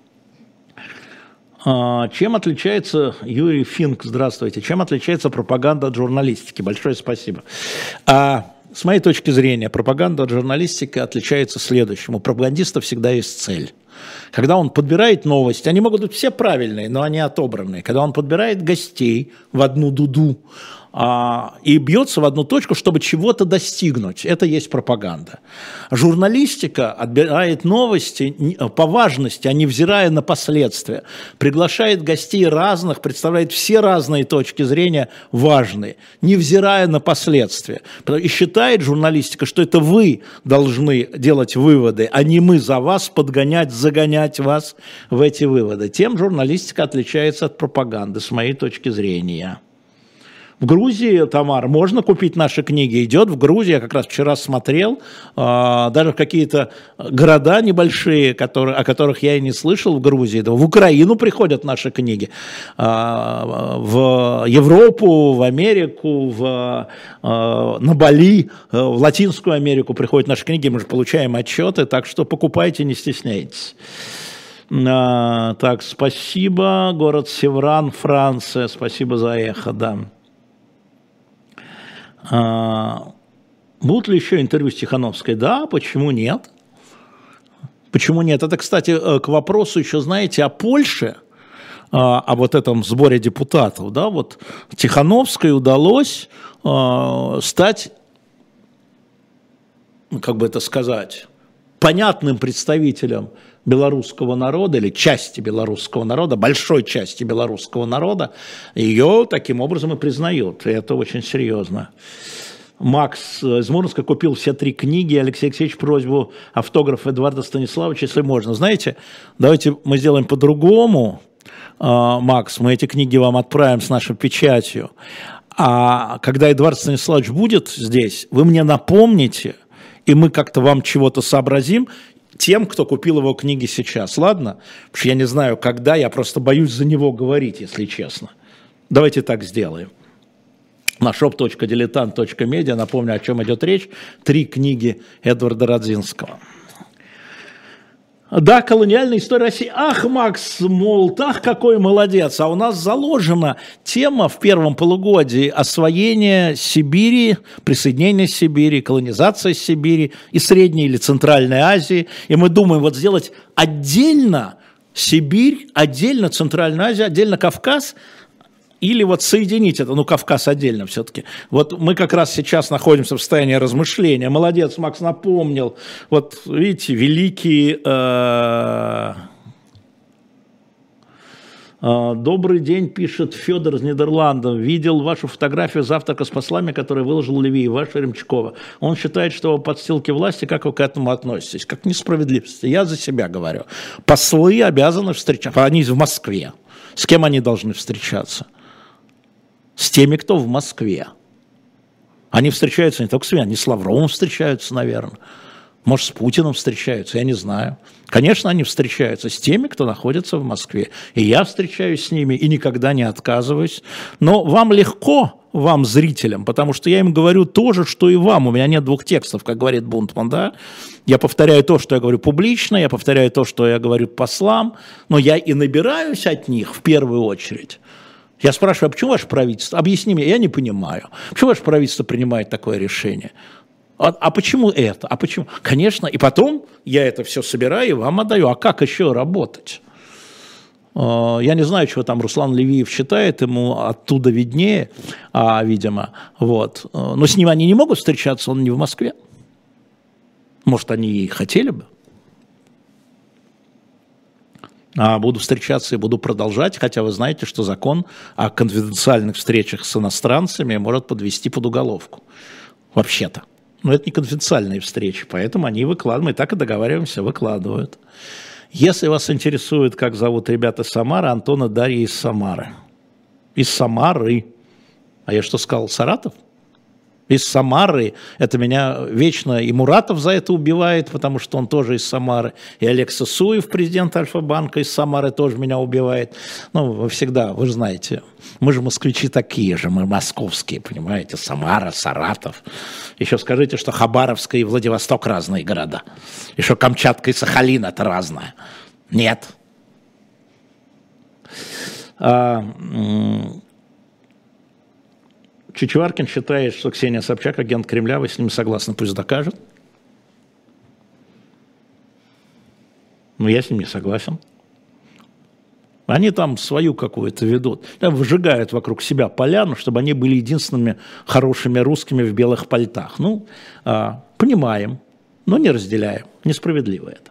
Чем отличается, Юрий Финк, здравствуйте, чем отличается пропаганда от журналистики? Большое спасибо. С моей точки зрения, пропаганда от журналистики отличается следующим. У пропагандиста всегда есть цель. Когда он подбирает новости, они могут быть все правильные, но они отобранные. Когда он подбирает гостей в одну дуду и бьется в одну точку, чтобы чего-то достигнуть, это есть пропаганда. Журналистика отбирает новости по важности, а не взирая на последствия. Приглашает гостей разных, представляет все разные точки зрения важные, не взирая на последствия. И считает журналистика, что это вы должны делать выводы, а не мы за вас подгонять, загонять вас в эти выводы. Тем журналистика отличается от пропаганды, с моей точки зрения. В Грузии, Тамар, можно купить наши книги, идет в Грузии, я как раз вчера смотрел, даже какие-то города небольшие, о которых я и не слышал в Грузии, в Украину приходят наши книги, в Европу, в Америку, на Бали, в Латинскую Америку приходят наши книги, мы же получаем отчеты, так что покупайте, не стесняйтесь. Так, спасибо, город Севран, Франция, спасибо за эхо, да. Будут ли еще интервью с Тихановской? Да, почему нет? Почему нет? Это, кстати, к вопросу еще, знаете, о Польше, о вот этом сборе депутатов. Да? Вот Тихановской удалось стать, как бы это сказать, понятным представителем белорусского народа или части белорусского народа, большой части белорусского народа, ее таким образом и признают. И это очень серьезно. Макс из Мурманска купил все 3 книги. Алексей Алексеевич, просьбу автограф Эдуарда Станиславовича, если можно. Знаете, давайте мы сделаем по-другому. Макс, мы эти книги вам отправим с нашей печатью. А когда Эдуард Станиславович будет здесь, вы мне напомните, и мы как-то вам чего-то сообразим, тем, кто купил его книги сейчас, ладно? Потому что я не знаю, когда, я просто боюсь за него говорить, если честно. Давайте так сделаем. На shop.diletant.media, напомню, о чем идет речь, 3 книги Эдварда Радзинского. Да, колониальная история России. Ах, Макс Молт, ах, какой молодец. А у нас заложена тема в первом полугодии освоения Сибири, присоединения Сибири, колонизация Сибири и Средней или Центральной Азии. И мы думаем вот сделать отдельно Сибирь, отдельно Центральная Азия, отдельно Кавказ, или вот соединить это, ну, Кавказ отдельно все-таки. Вот мы как раз сейчас находимся в состоянии размышления. Молодец, Макс напомнил. Вот видите, великий... Добрый день, пишет Федор из Нидерландов. Видел вашу фотографию завтрака с послами, которую выложил Левий, ваша Ремчкова. Он считает, что вы подстилки власти, как вы к этому относитесь? Как к несправедливости. Я за себя говорю. Послы обязаны встречаться. Они в Москве. С кем они должны встречаться? С теми, кто в Москве. Они встречаются не только с ними, они с Лавровым встречаются, наверное. Может, с Путиным встречаются, я не знаю. Конечно, они встречаются с теми, кто находится в Москве. И я встречаюсь с ними и никогда не отказываюсь. Но вам легко, вам, зрителям, потому что я им говорю то же, что и вам. У меня нет двух текстов, как говорит Бунтман, да? Я повторяю то, что я говорю публично, я повторяю то, что я говорю послам, но я и набираюсь от них в первую очередь. Я спрашиваю, а почему ваше правительство? Объясни мне, я не понимаю. Почему ваше правительство принимает такое решение? А почему это? А почему? Конечно, и потом я это все собираю и вам отдаю. А как еще работать? Я не знаю, чего там Руслан Левиев считает, ему оттуда виднее, видимо. Вот. Но с ним они не могут встречаться, он не в Москве. Может, они и хотели бы. Буду встречаться и буду продолжать, хотя вы знаете, что закон о конфиденциальных встречах с иностранцами может подвести под уголовку. Вообще-то. Но это не конфиденциальные встречи, поэтому они выкладывают, мы так и договариваемся, выкладывают. Если вас интересует, как зовут ребята из Самары, Антон и Дарья из Самары. Из Самары. А я что сказал, Саратов? Из Самары. Это меня вечно и Муратов за это убивает, потому что он тоже из Самары. И Олег Сысуев, президент Альфа-банка, из Самары тоже меня убивает. Ну, вы всегда, вы же знаете, мы же москвичи такие же, мы московские, понимаете, Самара, Саратов. Еще скажите, что Хабаровск и Владивосток разные города. Еще Камчатка и Сахалин это разное. Нет. Чичваркин считает, что Ксения Собчак агент Кремля, вы с ним согласны, пусть докажет. Но я с ним не согласен. Они там свою какую-то ведут. Там выжигают вокруг себя поляну, чтобы они были единственными хорошими русскими в белых пальтах. Ну, понимаем, но не разделяем. Несправедливо это.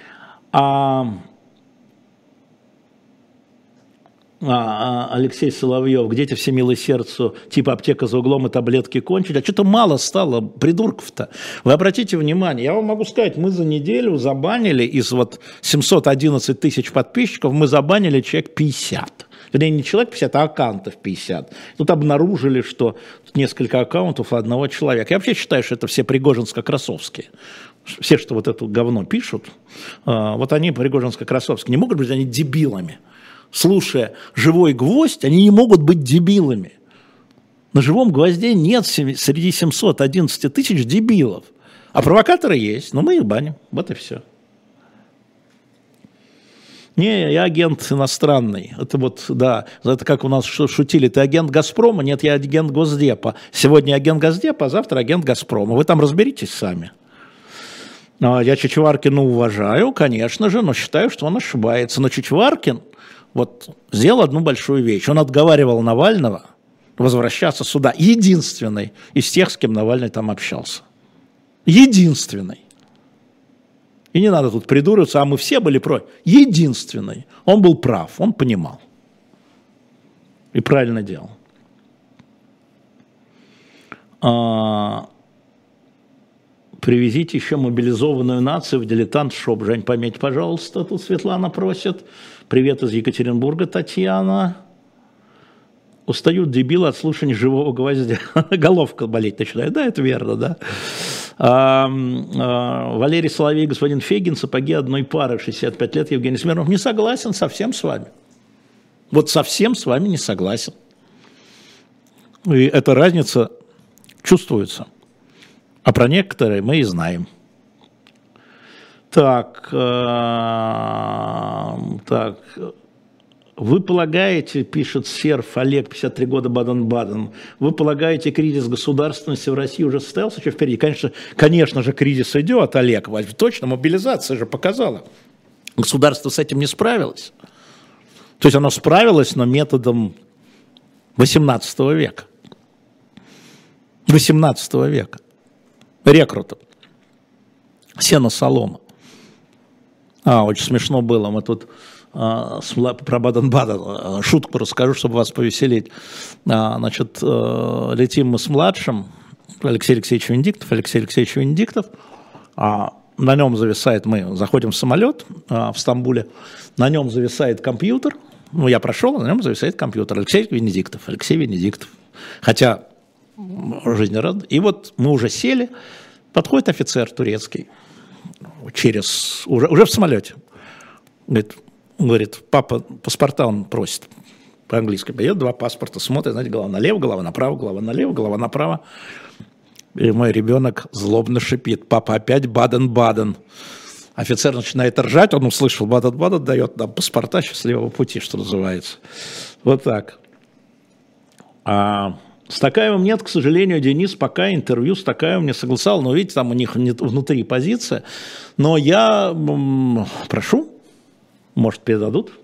Алексей Соловьев, где-то все милые сердцу, типа аптека за углом и таблетки кончили. А что-то мало стало придурков-то. Вы обратите внимание, я вам могу сказать, мы за неделю забанили из вот 711 тысяч подписчиков, мы забанили человек 50. Вернее, не человек 50, а аккаунтов 50. Тут обнаружили, что несколько аккаунтов одного человека. Я вообще считаю, что это все пригожинско-красовские. Все, что вот это говно пишут, вот они пригожинско-красовские. Не могут быть они дебилами. Слушая «Живой гвоздь», они не могут быть дебилами. На «Живом гвозде» нет среди 711 тысяч дебилов. А провокаторы есть, но мы их баним. Вот и все. Не, я агент иностранный. Это вот, да, это как у нас шутили. Ты агент «Газпрома»? Нет, я агент Госдепа. Сегодня агент Госдепа, а завтра агент «Газпрома». Вы там разберитесь сами. Я Чичваркина уважаю, конечно же, но считаю, что он ошибается. Но Чичваркин вот сделал одну большую вещь. Он отговаривал Навального возвращаться сюда. Единственный из тех, с кем Навальный там общался. Единственный. И не надо тут придуриваться, а мы все были против. Единственный. Он был прав, он понимал. И правильно делал. Привезите еще мобилизованную нацию в дилетант-шоп. Жень, пометь, пожалуйста, тут Светлана просит. Привет из Екатеринбурга, Татьяна. Устают дебилы от слушания «Живого гвоздя». Головка болеть начинает. Да, это верно, да. Валерий Соловей, господин Фегин, сапоги одной пары, 65 лет, Евгений Смирнов. Не согласен совсем с вами. Вот совсем с вами не согласен. И эта разница чувствуется. А про некоторые мы и знаем. Так, вы полагаете, пишет серф Олег, 53 года, Баден-Баден, вы полагаете, кризис государственности в России уже состоялся, что впереди? Конечно же, кризис идет, Олег, точно, мобилизация же показала. Государство с этим не справилось. То есть оно справилось, но методом 18 века. 18 века. Рекрутов. Сено-солома. Очень смешно было. Мы тут про Баден-Баден шутку расскажу, чтобы вас повеселить. Значит, летим мы с младшим, Алексей Алексеевич Венедиктов, на нем зависает, мы заходим в самолет в Стамбуле, на нем зависает компьютер, я прошел, на нем зависает компьютер, Алексей Венедиктов, хотя жизнерадостный. И вот мы уже сели, подходит офицер турецкий, уже в самолете, говорит, папа, паспорта он просит, по-английски, берет 2 паспорта, смотрит, знаете, голова налево, голова направо, голова налево, голова направо. И мой ребенок злобно шипит: папа, опять Баден-Баден. Офицер начинает ржать, он услышал Баден-Баден, дает нам паспорта счастливого пути, что называется. Вот так. С Токаевым нет, к сожалению, Денис пока интервью с Токаевым не согласовал, но видите, там у них внутри позиция. Но я прошу, может, передадут.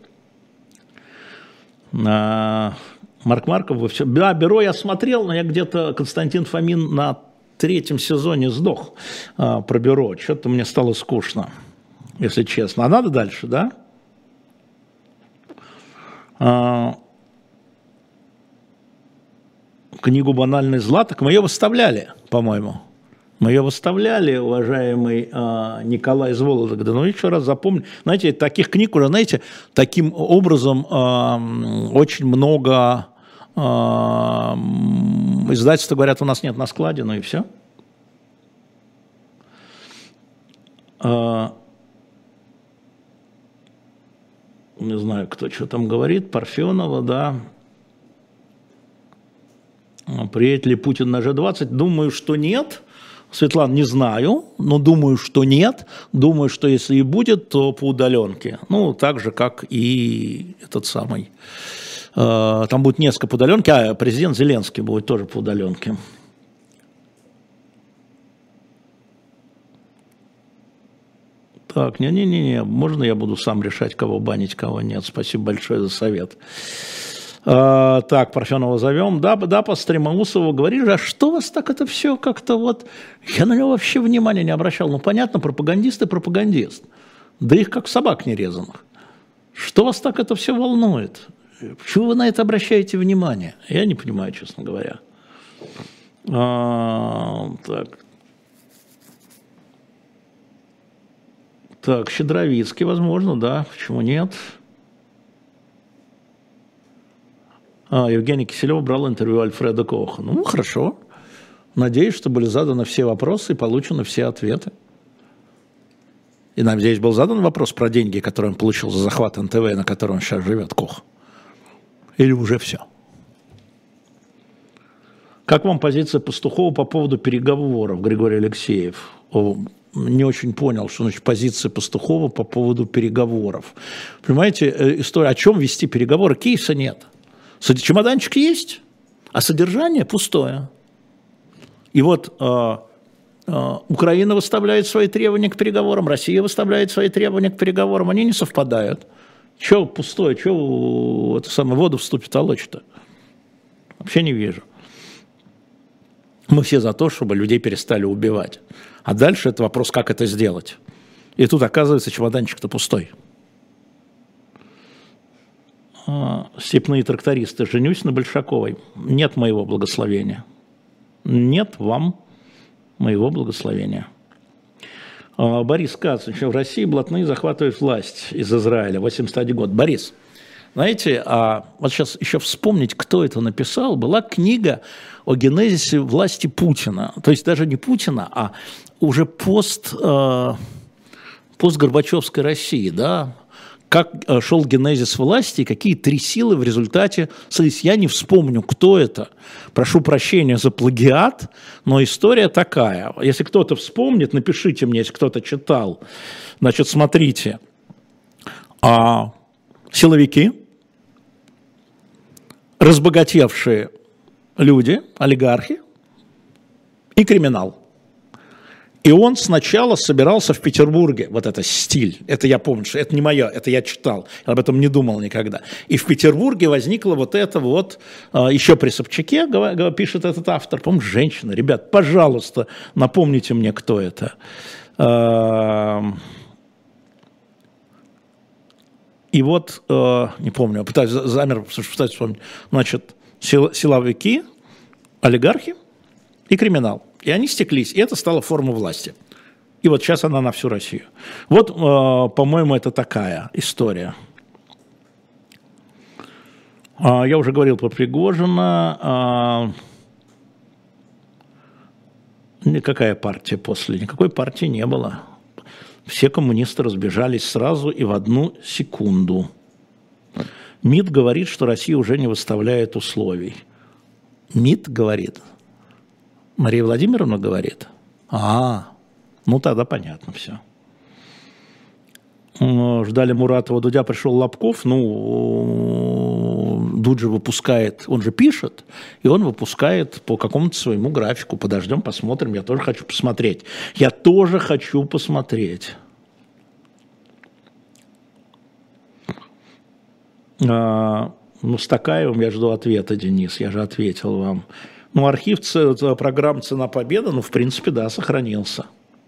Марк Марков, вы все... Да, бюро я смотрел, но я где-то, Константин Фомин на 3-м сезоне сдох про бюро. Что-то мне стало скучно, если честно. А надо дальше, да? Книгу «Банальный зла», так мы ее выставляли, по-моему. Мы ее выставляли, уважаемый Николай из Вологды. Ну, еще раз запомню. Знаете, таких книг уже, знаете, таким образом очень много издательства говорят, у нас нет на складе, ну и все. Не знаю, кто что там говорит, Парфенова, да. Приедет ли Путин на G20? Думаю, что нет. Светлана, не знаю, но думаю, что нет. Думаю, что если и будет, то по удаленке. Ну, так же, как и этот самый. Там будет несколько по удаленке, президент Зеленский будет тоже по удаленке. Так, не-не-не, можно я буду сам решать, кого банить, кого нет. Спасибо большое за совет. Так, Парфенова зовем. Да, по Стремоусову говорили, а что вас так это все как-то вот... Я на него вообще внимания не обращал. Ну, понятно, пропагандист и пропагандист. Да их как собак нерезанных. Что вас так это все волнует? Почему вы на это обращаете внимание? Я не понимаю, честно говоря. Так, Щедровицкий, возможно, да. Почему нет? Евгений Киселев брал интервью Альфреда Коха. Ну, хорошо. Надеюсь, что были заданы все вопросы и получены все ответы. И, надеюсь, был задан вопрос про деньги, которые он получил за захват НТВ, на котором он сейчас живет, Кох. Или уже все? Как вам позиция Пастухова по поводу переговоров, Григорий Алексеев? Не очень понял, что значит позиция Пастухова по поводу переговоров. Понимаете, история, о чем вести переговоры? Кейса нет. Чемоданчик есть, а содержание пустое. И вот Украина выставляет свои требования к переговорам, Россия выставляет свои требования к переговорам, они не совпадают. Чего пустое, чего это самое, воду в ступе толочь-то? Вообще не вижу. Мы все за то, чтобы людей перестали убивать. А дальше это вопрос, как это сделать. И тут, оказывается, чемоданчик-то пустой. Степные трактористы. Женюсь на Большаковой. Нет моего благословения. Нет вам моего благословения. Борис Кац. В России блатные захватывают власть из Израиля. 81 год. Борис, знаете, вот сейчас еще вспомнить, кто это написал. Была книга о генезисе власти Путина. То есть даже не Путина, а уже постгорбачевской России, да, как шел генезис власти, какие 3 силы в результате... Смотрите, я не вспомню, кто это. Прошу прощения за плагиат, но история такая. Если кто-то вспомнит, напишите мне, если кто-то читал. Значит, смотрите. Силовики, разбогатевшие люди, олигархи и криминал. И он сначала собирался в Петербурге, вот это стиль, это я помню, что это не мое, это я читал, я об этом не думал никогда. И в Петербурге возникло вот это вот, еще при Собчаке, пишет этот автор, по-моему, женщина, ребят, пожалуйста, напомните мне, кто это. И вот, не помню, пытаюсь, замер, пытаюсь вспомнить, значит, силовики, олигархи и криминал. И они стеклись, и это стало формой власти. И вот сейчас она на всю Россию. Вот, по-моему, это такая история. Я уже говорил про Пригожина. Никакая партия после? Никакой партии не было. Все коммунисты разбежались сразу и в одну секунду. МИД говорит, что Россия уже не выставляет условий. МИД говорит. Мария Владимировна говорит. Ну тогда понятно все. Ждали Муратова, Дудя, пришел Лобков. Дуд же выпускает, он же пишет, и он выпускает по какому-то своему графику. Подождем, посмотрим. Я тоже хочу посмотреть. С Такаевым я жду ответа, Денис, я же ответил вам. Архив программ «Цена Победы», в принципе, да, сохранился.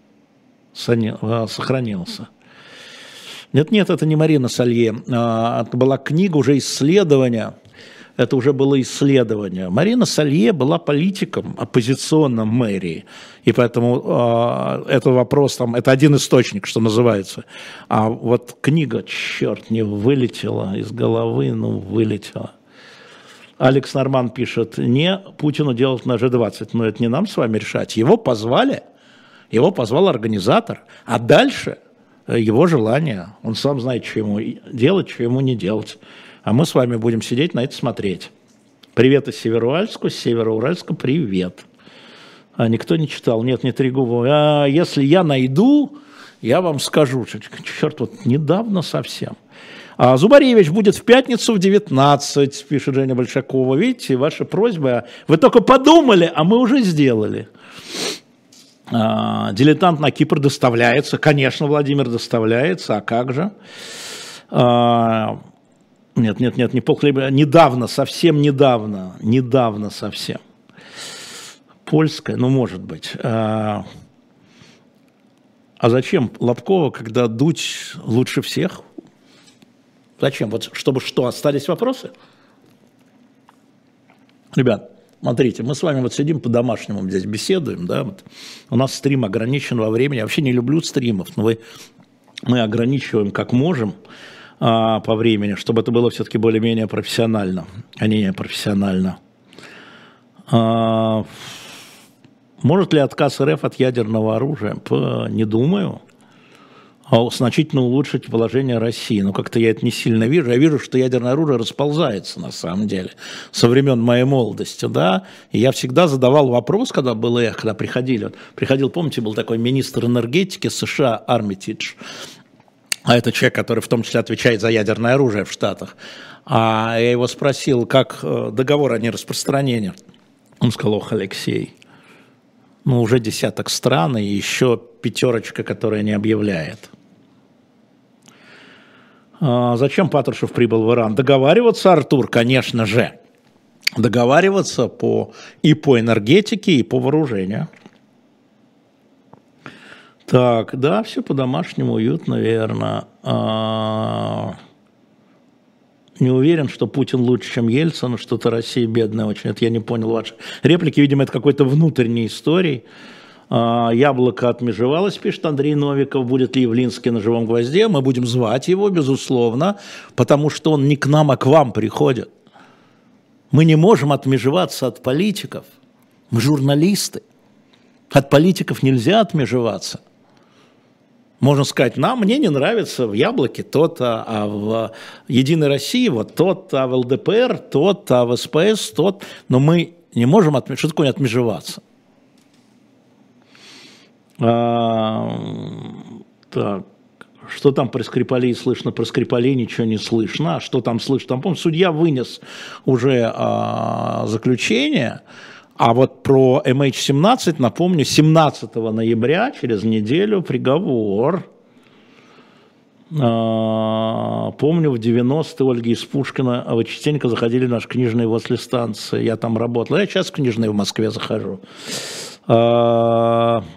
Сохранился. Нет, это не Марина Салье. Это была книга, уже исследование. Это уже было исследование. Марина Салье была политиком оппозиционным в мэрии. И поэтому это вопрос, это один источник, что называется. А вот книга, черт, не вылетела из головы, вылетела. Алекс Норман пишет, не Путину делать на G20, но это не нам с вами решать. Его позвали, его позвал организатор, а дальше его желание. Он сам знает, что ему делать, что ему не делать. А мы с вами будем сидеть на это смотреть. Привет из Североуральска, с Североуральска привет. Никто не читал, нет, не Трегубова. Если я найду, я вам скажу. Черт, вот недавно совсем. Зубаревич будет в пятницу в 19, пишет Женя Большакова. Видите, ваша просьба, вы только подумали, а мы уже сделали. Дилетант на Кипр доставляется. Конечно, Владимир, доставляется. А как же? Нет, не полхлеба. Недавно, совсем недавно совсем. Польская, может быть. А зачем Лобкова, когда Дудь лучше всех? Зачем? Вот чтобы что, остались вопросы? Ребят, смотрите, мы с вами вот сидим по-домашнему здесь беседуем, да, вот. У нас стрим ограничен во времени, я вообще не люблю стримов, но мы ограничиваем как можем по времени, чтобы это было все-таки более-менее профессионально, а не непрофессионально. Может ли отказ РФ от ядерного оружия? Не думаю. Значительно улучшить положение России. Как-то я это не сильно вижу. Я вижу, что ядерное оружие расползается на самом деле со времен моей молодости, да. И я всегда задавал вопрос, когда был когда приходил, помните, был такой министр энергетики США Армитидж, а это человек, который в том числе отвечает за ядерное оружие в Штатах. А я его спросил, как договор о нераспространении. Он сказал, Алексей, уже десяток стран и еще 5, которая не объявляет. Зачем Патрушев прибыл в Иран? Договариваться, Артур, конечно же. Договариваться и по энергетике, и по вооружению. Так, да, все по-домашнему, уютно, верно. Не уверен, что Путин лучше, чем Ельцин, что-то Россия бедная очень. Это я не понял ваши реплики. Видимо, это какой-то внутренней истории. Яблоко отмежевалось, пишет Андрей Новиков. Будет ли Явлинский на живом гвозде? Мы будем звать его, безусловно, потому что он не к нам, а к вам приходит. Мы не можем отмежеваться от политиков. Мы журналисты. От политиков нельзя отмежеваться. Можно сказать, мне не нравится в Яблоке то-то, а в Единой России вот тот-то, а в ЛДПР тот-то, а в СПС тот. Но мы не можем что такое отмежеваться. Так, что там про Скрипалей слышно? Про Скрипалей ничего не слышно. А что там слышно? Там, по-моему, судья вынес уже заключение, А вот про MH17 напомню, 17 ноября, через неделю, приговор. Помню, в 90-е Ольга из Пушкина, а вы частенько заходили в наш книжный возле станции. Я там работал. Я сейчас в книжный в Москве захожу. Так.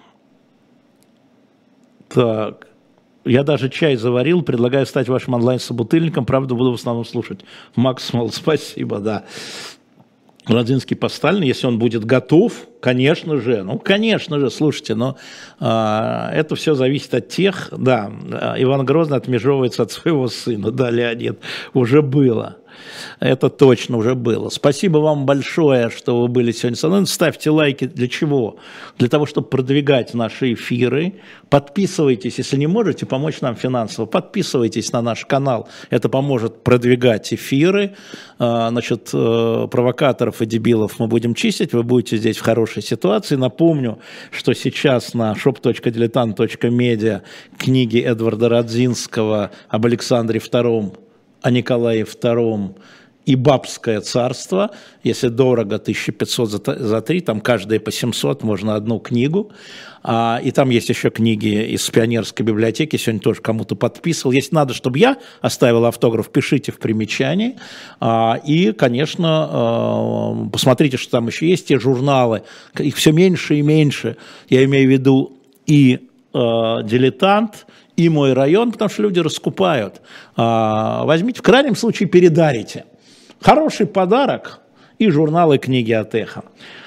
Я даже чай заварил, предлагаю стать вашим онлайн-собутыльником, правда, буду в основном слушать. Макс, мол, спасибо, да. Ладзинский Постальный, если он будет готов, конечно же, слушайте, но это все зависит от тех, да, Иван Грозный отмежевывается от своего сына, да, Леонид, уже было. Это точно уже было. Спасибо вам большое, что вы были сегодня со мной. Ставьте лайки. Для чего? Для того, чтобы продвигать наши эфиры. Подписывайтесь, если не можете помочь нам финансово. Подписывайтесь на наш канал. Это поможет продвигать эфиры. Значит, провокаторов и дебилов мы будем чистить. Вы будете здесь в хорошей ситуации. Напомню, что сейчас на shop.diletant.media книги Эдварда Радзинского об Александре II, о Николае II и Бабское царство. Если дорого, 1500 за 3, там каждые по 700, можно одну книгу. И там есть еще книги из пионерской библиотеки, сегодня тоже кому-то подписывал. Если надо, чтобы я оставил автограф, пишите в примечании. И, конечно, посмотрите, что там еще есть, те журналы, их все меньше и меньше. Я имею в виду и «Дилетант», и «Мой район», потому что люди раскупают. Возьмите, в крайнем случае передарите. Хороший подарок и журналы, книги от «Эхо».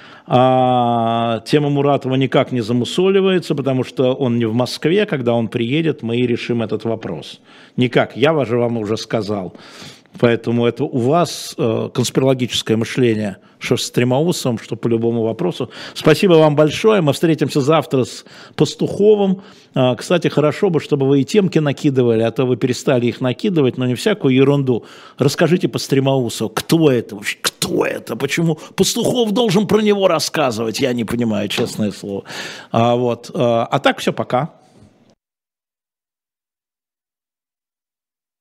Тема Муратова никак не замусоливается, потому что он не в Москве. Когда он приедет, мы и решим этот вопрос. Никак, я же вам уже сказал. Поэтому это у вас конспирологическое мышление, что с Стремоусовым, что по любому вопросу. Спасибо вам большое. Мы встретимся завтра с Пастуховым. Кстати, хорошо бы, чтобы вы и темки накидывали, а то вы перестали их накидывать, но не всякую ерунду. Расскажите по Стремоусову, кто это вообще, кто это, почему Пастухов должен про него рассказывать, я не понимаю, честное слово. А так все, пока.